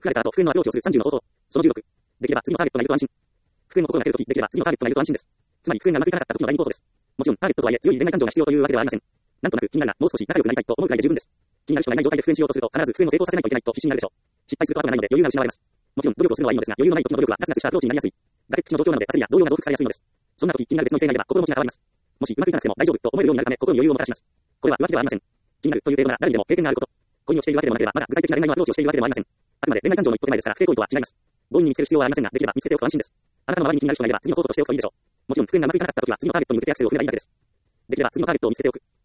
吹かれた後、復縁のアプローチをする30の方法。その16。できれば次のターゲットがいると安心。復縁の心がけるとき、できれば次のターゲットがいると安心です。つまり、復縁がうまくいかなかった時のラインコードです。もちろん、ターゲットとはいえ強い恋愛感情が必要というわけではありません。なんとなく気になるな、もう少し仲良くなりたいと思うくらいで十分です。気になる人がいない状態で復縁しようとすると、必ず復縁を成功させないといけないと必死になるでしょう。失敗すると後がないので余裕が失われます。もちろん、努力をするのはいいのですが、余裕のない時の努力はガツガツしたアプローチになりやすい。崖っぷちの状況なので、焦りや動揺が増幅されやすいのです。そんな時、気になる別の異性がいれば心持ちが変わります。もしうまくいかなくても大丈夫と思えるようになるため、心に余裕をもたらします。これは浮気ではありません。気になるという程度なら誰にでも経験があること。恋をしているわけでもなければ、まだ具体的な恋愛のアプローチをしているわけでもありません。あくまで恋愛感情の一歩手前ですから、不正行為とは違います。強引に見つける必要はありませんが、できれば見つけておくと安心です。あなたの周りに気になる人がいれば、次の候補としておくといいでしょう。もちろん復縁がうまくいかなかった時は、次のターゲットに向けてアクセルを踏めばいいだけです。できれば次のターゲットを見つけておく。